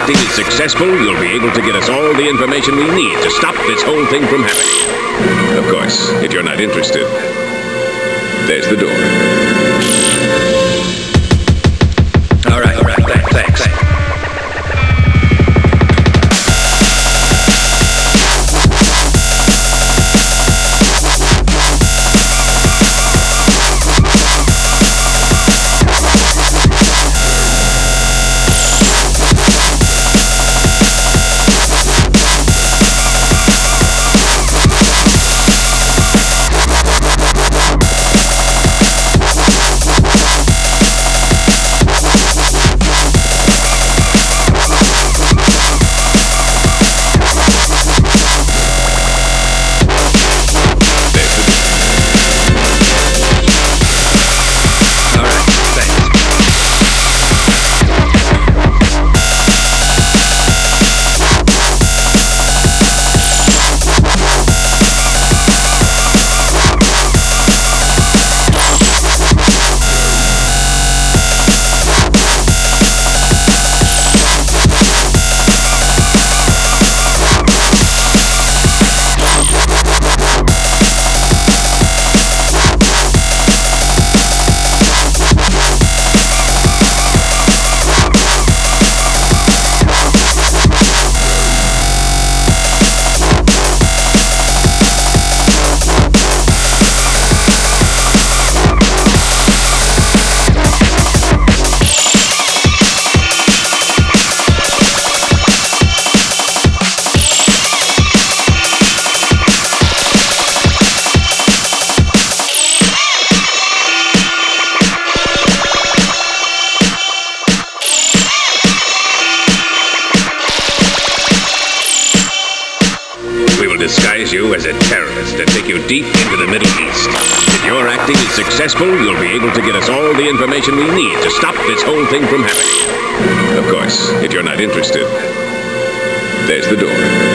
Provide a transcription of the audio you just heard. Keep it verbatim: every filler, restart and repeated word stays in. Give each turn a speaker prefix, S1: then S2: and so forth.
S1: acting is successful, you'll be able to get us all the information we need to stop this whole thing from happening. Of course, if you're not interested, there's the door. All right, all right, thanks, thanks. thanks. Disguise you as a terrorist and take you deep into the Middle East. If your acting is successful, you'll be able to get us all the information we need to stop this whole thing from happening. Of course, if you're not interested, there's the door.